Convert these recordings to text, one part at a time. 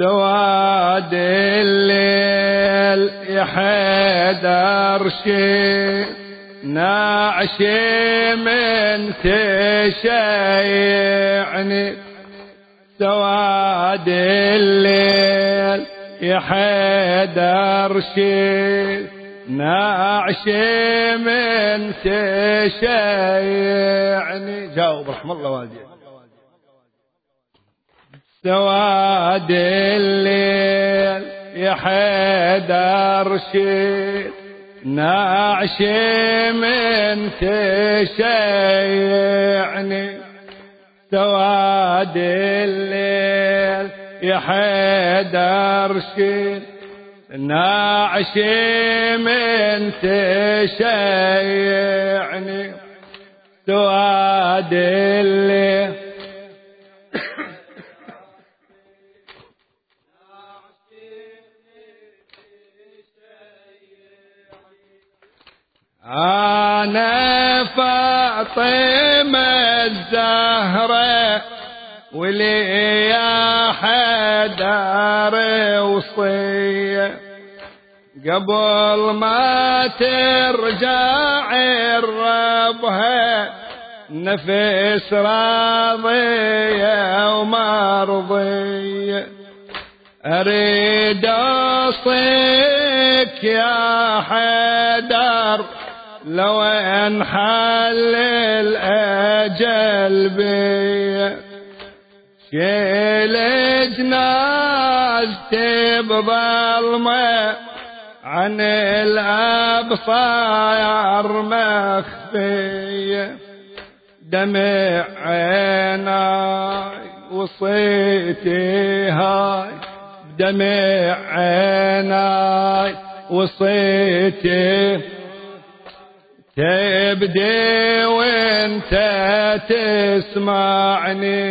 سواد الليل يا حيدر شي نعشي من تشيعني سواد الليل يا حيدر شي نعشي من تشيعني. جاوب رحم الله والديك. سواد الليل يا حيدر شي نعشي من تشيعني سواد الليل يا حيدر شي نعشي من تشيعني سواد الليل أنا فاطمة الزهرة ولي يا حيدر وصية قبل ما ترجع ربها نفس راضية ومرضية أريد أوصيك يا حيدر لو انحل الأجل بي شيل جنازتي بظلمة عن الأبصار مخفية دمع عيناي وصيتي هاي دمع عيناي وصيتي تبدي وانت تسمعني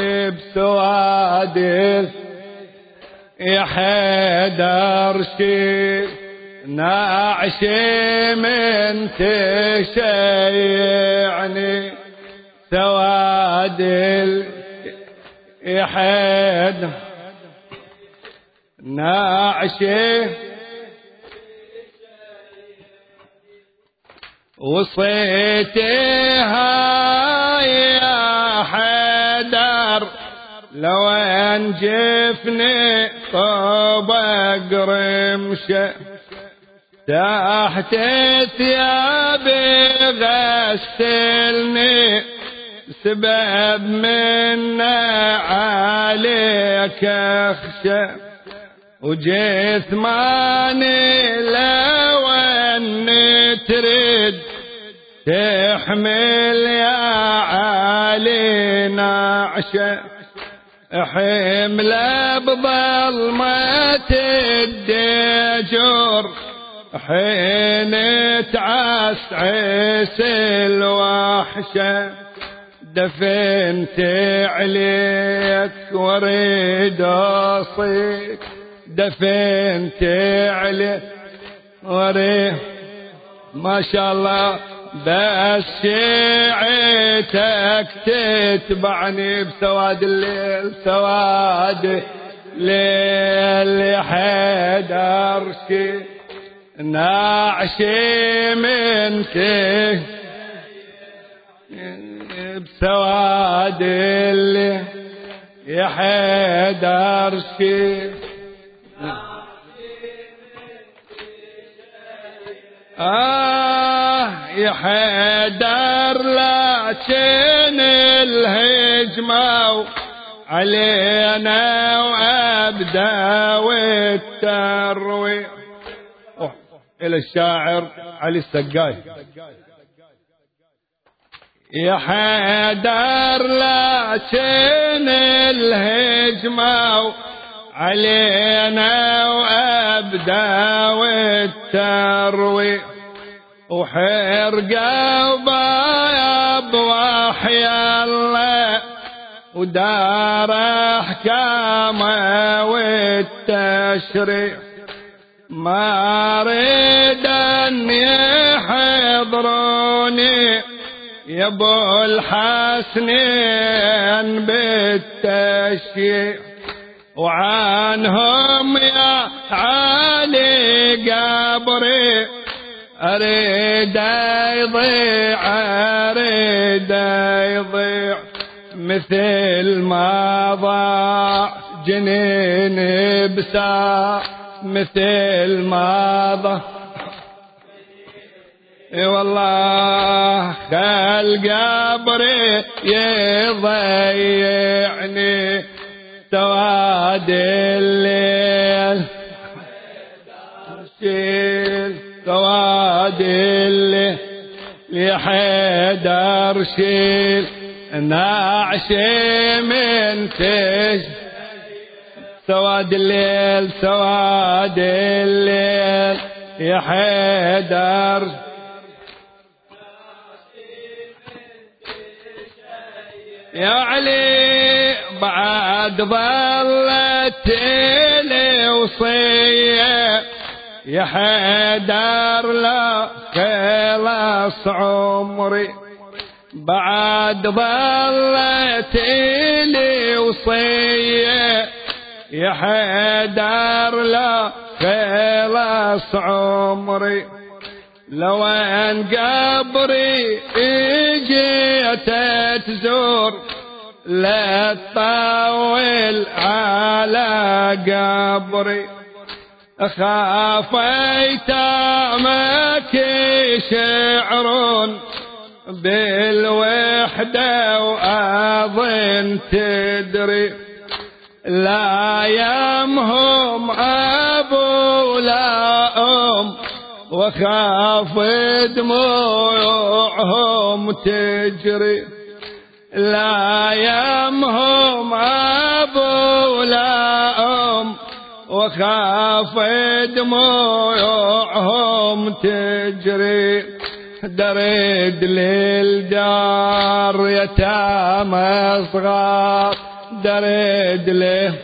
بسواد يا حيدر شي نعشي من تشيعني سواد يا حيدر نعشي وصيتها يا حيدر لو انجفني طبق رمشه تحت ثيابي غسلني سبب منا عليك اخشى وجثماني لو اني تريد تحمل يا علي نعشة حمله بظلمة الدجور حين تعسعس الوحشة دفنت عليك واريد اصيك دفنت عليك واريد ما شاء الله بس شيعتك تتبعني بسواد الليل سواد الليل حيدر شي نعشي منك بسواد الليل يا حيدر شي يا حيدر لكن الهجمة علينا وأبدأ والتروي إلى الشاعر علي السقاي. يا حيدر لكن الهجمة علينا وأبدأ والتروي وحرقة وباب وحي الله ودار احكامه والتشريع ما اريد ان يحضروني يا ابو الحسنين بالتشييع وعنهم يا علي قبري أريد يضيع أريد يضيع مثل ما ضاع جنين بساع مثل ما ضاع والله خل قبري يضيعني سواد الليل شيل سواد الليل لحيدر شيل نعشي من تش سواد الليل سواد الليل يا حيدر يا علي بعد ظلت لي وصية يا حيدر لا خلص عمري بعد ظلت لي وصية يا حيدر لا خلص عمري لو ان قبري اجيت تزور لا تطول على قبري اخاف ايتامك يشعرون بالوحدة واظن تدري لا يمهم ابو لا ام وخاف دموعهم تجري لا يمهم ابو لا ام وخاف دموعهم تجري درد للدار يتامى صغار درد له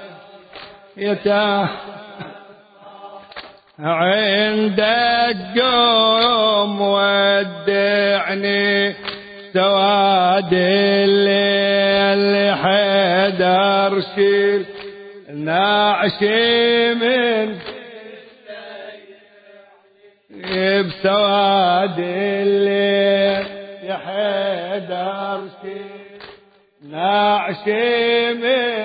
يتامى عندك قوم ودعني سواد الليل حيدر شيل نعشي من بسواد الليل يا حيدر شيل نعشي من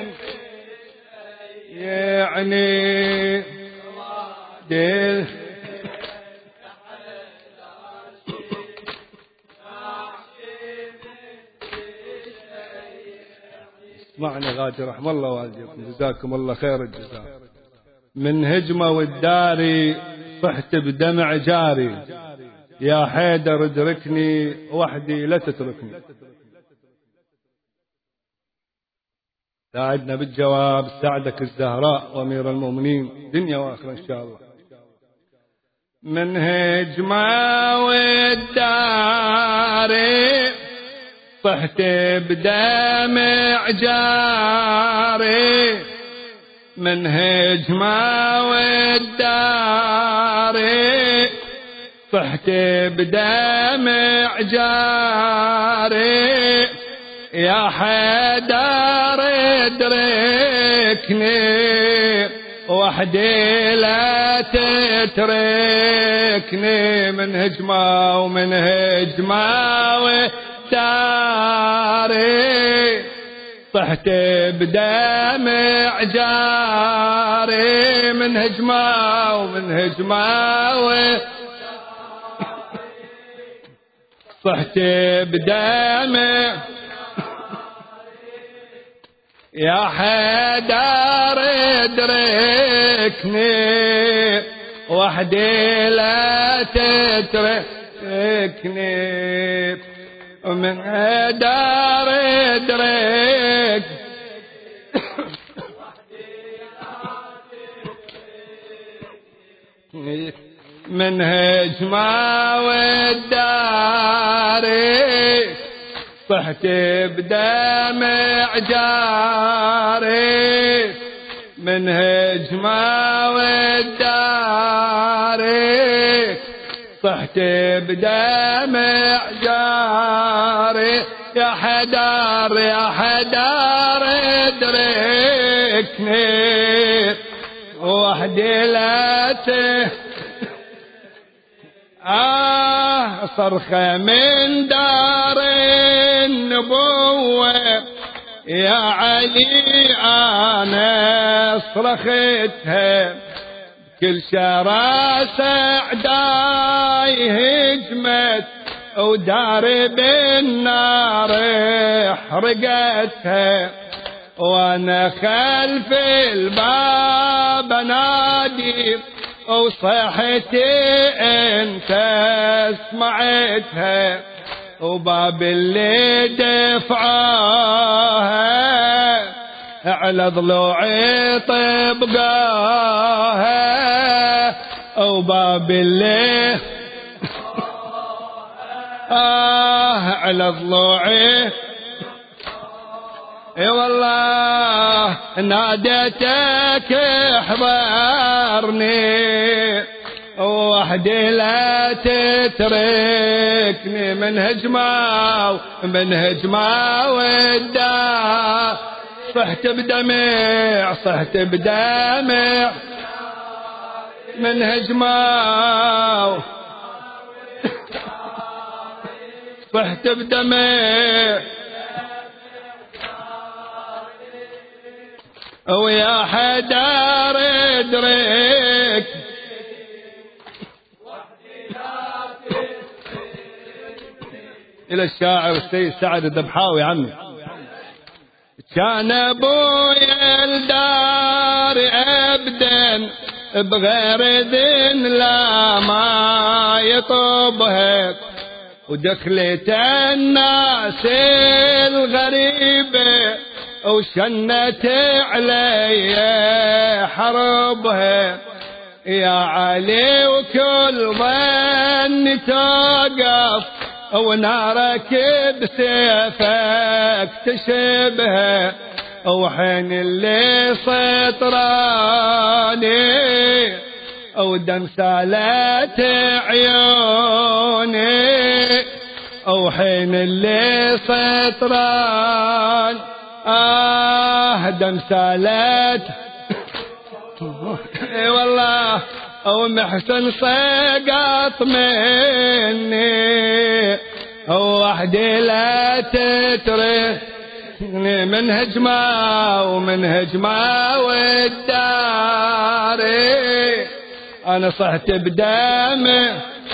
يعني دل اسمعني غادي رحم الله والديكم جزاكم الله خير الجزاء من هجمة والداري صحت بدمع جاري يا حيدر ادركني وحدي لا تتركني ساعدنا بالجواب ساعدك الزهراء وامير المؤمنين دنيا واخره ان شاء الله من هجمة والداري صحت بدمع جاري من هجمة والداري صحت بدمع جاري يا حيدر ادركني وحدي لا تتركني من هجمة ومن هجمة وداري صحت بدمع جاري من هجمة ومن هجمة صحت بدمع يا حيدر ادركني وحدي لا تتركني ومن حيدر ادرك من هجمة والداري صحت بدمع جاري من هجمة والداري صحت بدمع جاري يا حدار يا حدار ادركني وحدي لا صرخة من دار النبوة يا علي أنا صرختها كل شراس أعداي هجمت ودار بالنار حرقتها وانا خلف الباب نادي وصيحتي انت سمعتها وباب اللي دفعاها على ضلوعي طبقاها وباب اللي على ضلوعي اي والله ناديتك احضرني وحدي لا تتركني من هجمة والدار صحت بدمع من هجمة صحت بدمع ويا حدار ادرك الى الشاعر السيد سعد الذبحاوي عمي كان ابويا الدار ابدا بغير اذن لا ما يطبها ودخلت الناس الغريبه وشنت علي حربها يا علي وكل ظن توقف ونارك بسيفك تشبه وحين اللي سطراني ودم سالت عيوني وحين اللي سطران دم سالت اي والله ومحسن سقط مني وحدي لا تتركني من هجمة والدار انا صحت بدم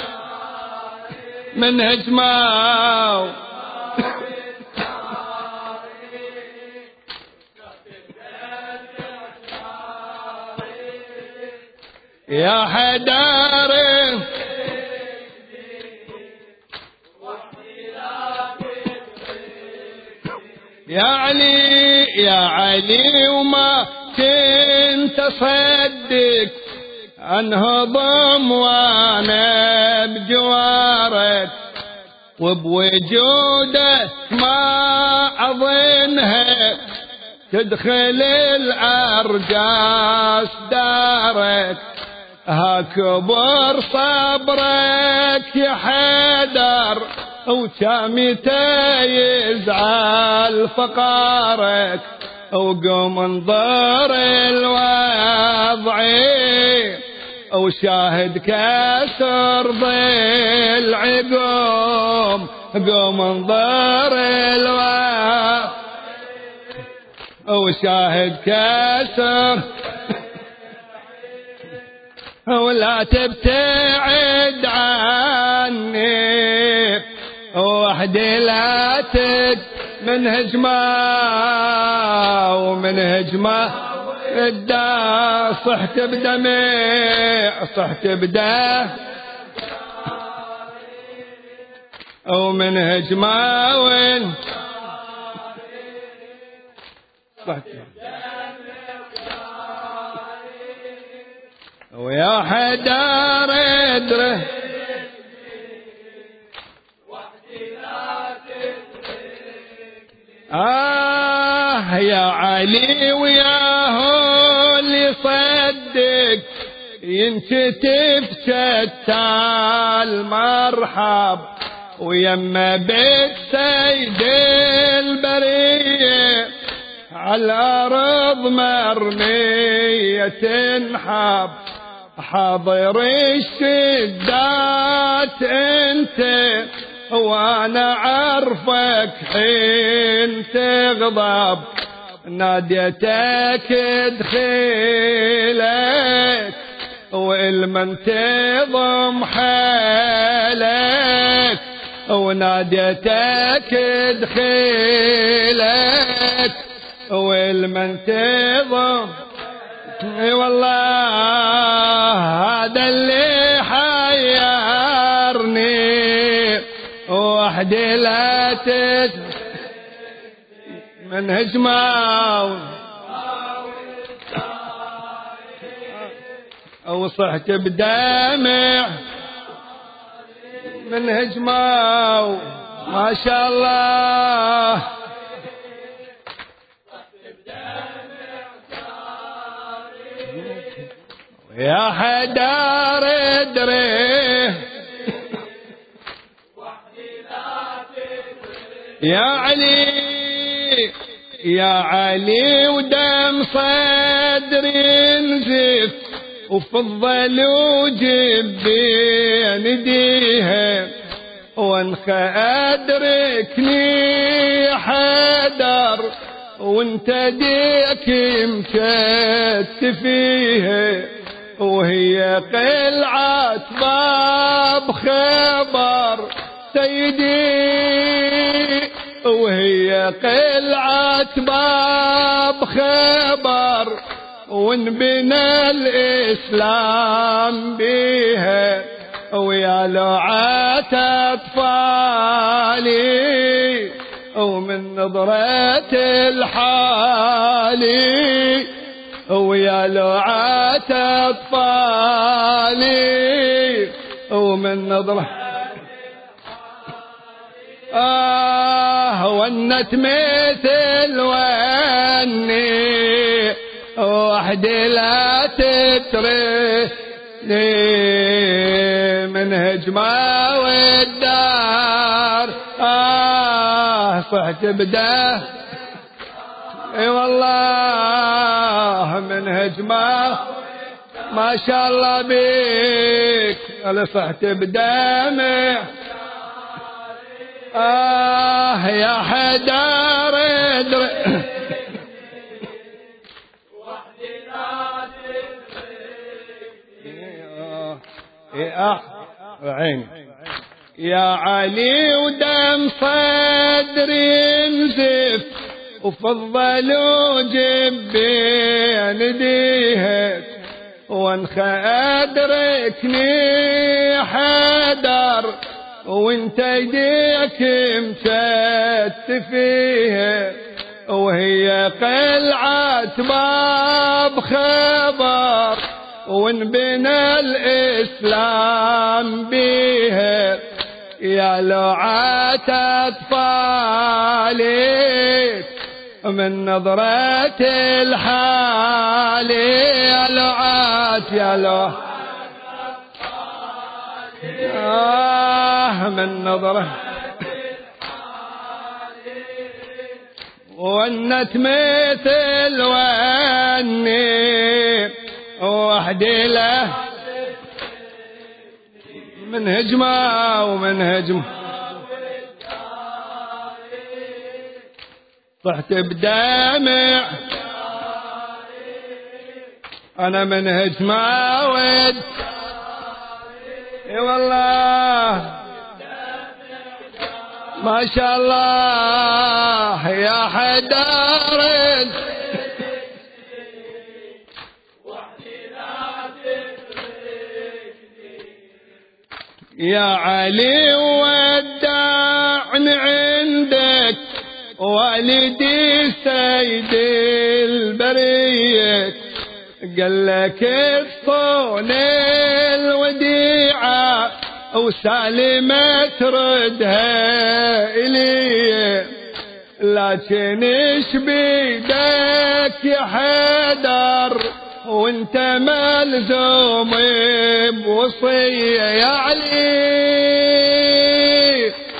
من هجمة يا حدار يا علي وما كنت أصدق أنهضم وأنا بجوارك وبوجودك ما أظنها تدخل الأرجاس دارك كبر صبرك يا حيدر وشامته يزعل فقارك وقوم انظر الوضع وشاهد كسر ضلع قوم انظر الوضع وشاهد كسر ولا تبتعد عني وحدي لا من هجمة الدا صحت بدمع صحت بدا ومن هجمة وين صحت ويا حدار ادره يا علي وياهو اللي صدق ينكتف شتى المرحب ويما بيت سيد البرية على الأرض مرمية تنحب حاضر الشدات انت وانا عارفك حين تغضب ناديتك دخيلك والمن تضم حالك وناديتك دخيلك والمن تضم والله هذا اللي حيرني وحدي لا من هجمة وصحت بدمع من هجمة ما شاء الله يا حدار ادري يا علي ودم صدري نزف وفضل وجبين ديها وانخ ادركني حدر وانت ديك مكت فيها وهي قلعة باب خبر سيدي وهي قلعة باب خبر وانبنى الإسلام بيها ويا لعات أطفالي ومن نظرة الحالي ويا لعات أطفالي ومن نظرة ونت مثل وني وحدي لا تتركني من هجمة والدار صحت بده اي والله من هجمة ما شاء الله بيك انا صحت بدمع يا حدار ادري عيني يا علي ودم صدري نزف وفضل وجبين ديهك وانخ ادركني حدر وانت يديك مشت فيها وهي قلعة باب خبر وانبنى الإسلام بيها يا لعات أطفالي من نظرة الحال يا لعات يا لعات من نظرة ونت مثل وني وحدي له من هجمة ومن هجمة صحت بدمع أنا من هجمة ود اي والله ما شاء الله يا حدار يا علي ودعني عندك والدي سيد البرية قال لك الصون الوديعة وسالمة تردها إلي لكن ايش بيدك يا حدر وانت ملزوم بوصية يا علي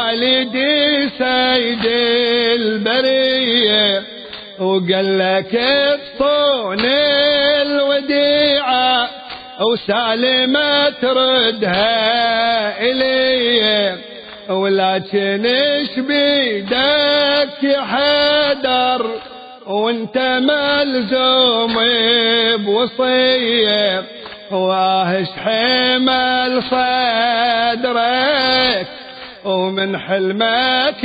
والدي سيد البرية وقال لك تصون الوديعة وسالمة تردها إلي ولكن ايش بيدك يا حيدر وانت ملزوم بوصية واهش حمل صدرك ومن حلمك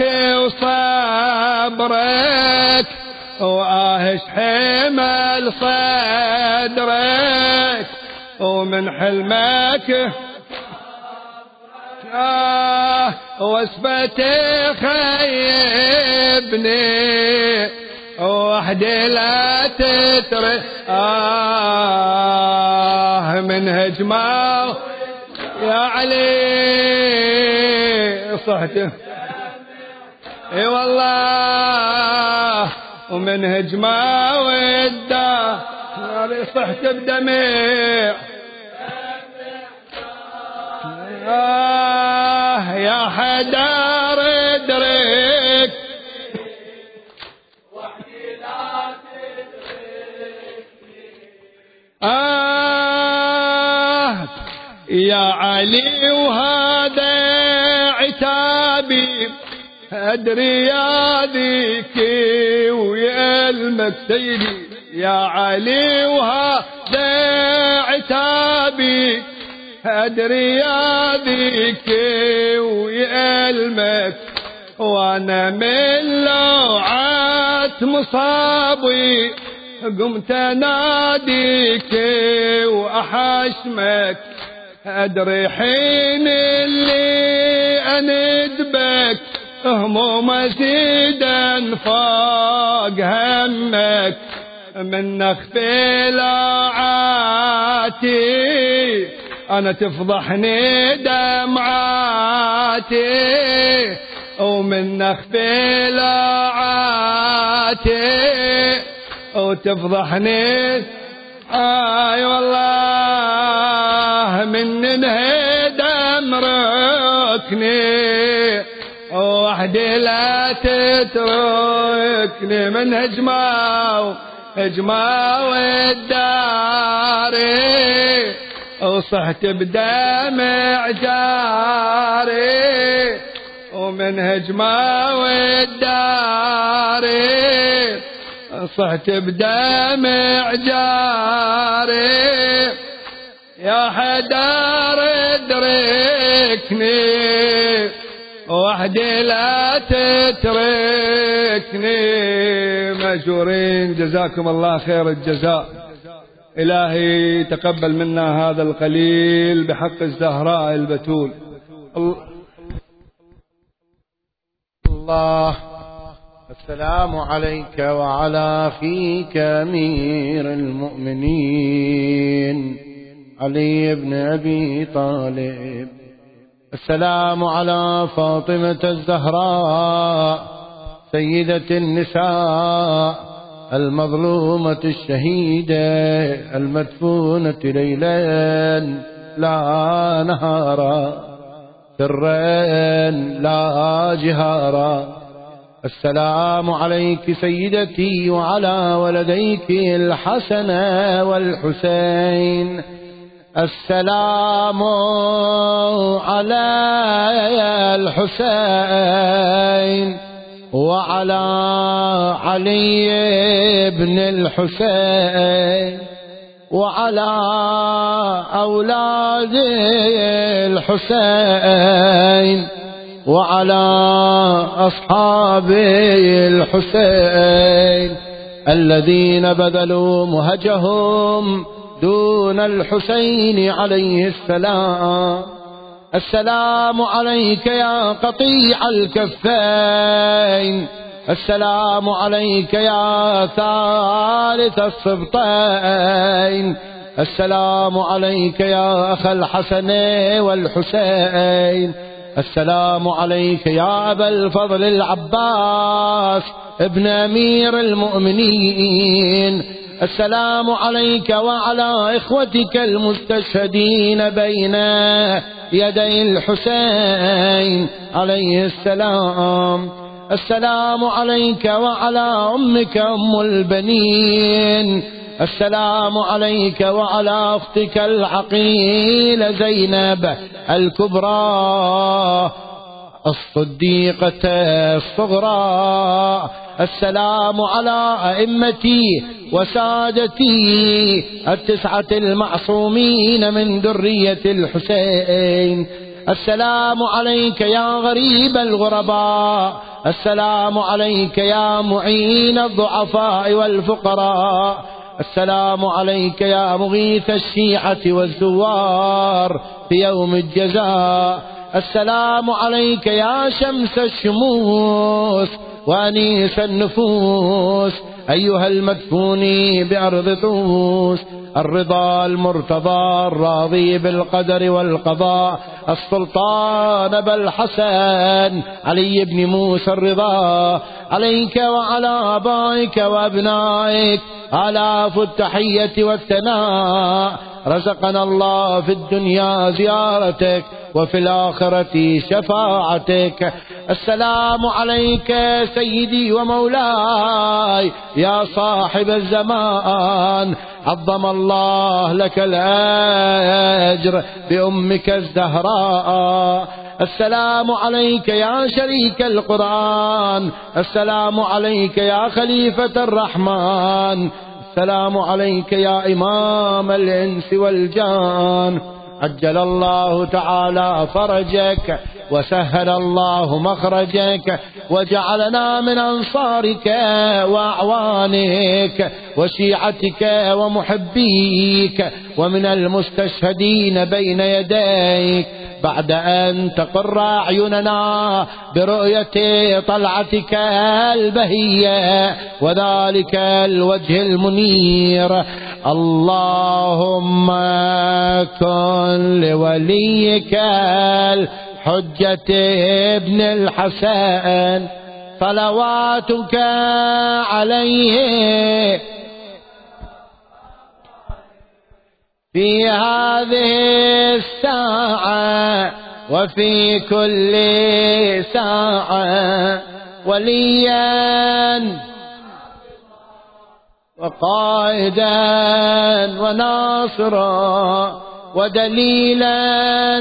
وصبرك واهش حمل صدرك ومن حلمك واسبتي خيبني وحدي لا تترك من هجمة يا علي صحته اي والله ومن هجمة والدار صحت بدمع يا حدار ادرك وحدي لا تدركني يا علي وهذا عتابي ادري يا ذيك ويا المكسيدي يا علي وهذا عتابي أدري يا ذيك ويألمك وأنا من لوعات مصابي قمت أناديك وأحشمك أدري حين اللي أندبك هموم زيدا فوق همك من نخفي لوعاتي أنا تفضحني دمعاتي ومن نخفي لوعاتي وتفضحني آي والله من انهدم ركني وحدي لا تتركني من هجمة والداري وصحت بدمع جاري ومن هجمة والداري صحت بدمع جاري يا حدار ادركني وحدي لا تتركني. مأجورين جزاكم الله خير الجزاء. إلهي تقبل منا هذا القليل بحق الزهراء البتول. الله السلام عليك وعلى أخيك أمير المؤمنين علي بن أبي طالب. السلام على فاطمة الزهراء سيدة النساء المظلومة الشهيدة المدفونة ليلا لا نهارا سرا لا جهارا. السلام عليك سيدتي وعلى ولديك الحسن والحسين. السلام على الحسين وعلى علي بن الحسين وعلى أولاد الحسين وعلى أصحاب الحسين الذين بذلوا مهجهم دون الحسين عليه السلام. السلام عليك يا قطيع الكفين. السلام عليك يا ثالث السبطين. السلام عليك يا أخ الحسن والحسين. السلام عليك يا أبا الفضل العباس ابن أمير المؤمنين. السلام عليك وعلى إخوتك المستشهدين بين يدي الحسين عليه السلام. السلام عليك وعلى أمك أم البنين. السلام عليك وعلى أختك العقيلة زينب الكبرى الصديقة الصغرى. السلام على أئمتي وسادتي 9 المعصومين من ذرية الحسين. السلام عليك يا غريب الغرباء. السلام عليك يا معين الضعفاء والفقراء. السلام عليك يا مغيث الشيعة والزوار في يوم الجزاء. السلام عليك يا شمس الشموس وأنيس النفوس أيها المدفون بأرض طوس. الرضا المرتضى الراضي بالقدر والقضاء السلطان أبا الحسن علي بن موسى الرضا. عليك وعلى آبائك وأبنائك آلاف التحية والثناء. رزقنا الله في الدنيا زيارتك وفي الآخرة شفاعتك. السلام عليك سيدي ومولاي يا صاحب الزمان. عظم الله لك الأجر بأمك الزهراء. السلام عليك يا شريك القرآن. السلام عليك يا خليفة الرحمن. السلام عليك يا إمام الإنس والجان. عجل الله تعالى فرجك وسهل الله مخرجك وجعلنا من أنصارك وأعوانك وشيعتك ومحبيك ومن المستشهدين بين يديك بعد أن تقر أعيننا برؤية طلعتك البهية وذلك الوجه المنير. اللهم كن لوليك الحجة ابن الحسن صلواتك عليه في هذه الساعة وفي كل ساعة وليا وقائدا وناصرا ودليلا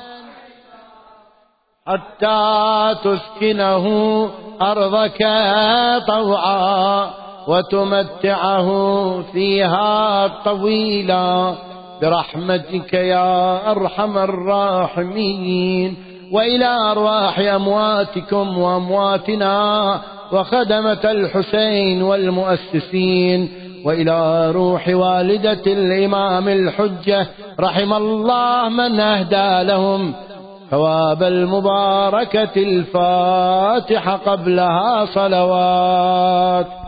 حتى تسكنه أرضك طوعا وتمتعه فيها طويلا برحمتك يا أرحم الراحمين. وإلى أرواح أمواتكم وأمواتنا وخدمة الحسين والمؤسسين وإلى روح والدة الإمام الحجة رحم الله من أهدى لهم ثواب المباركة الفاتحة قبلها صلوات.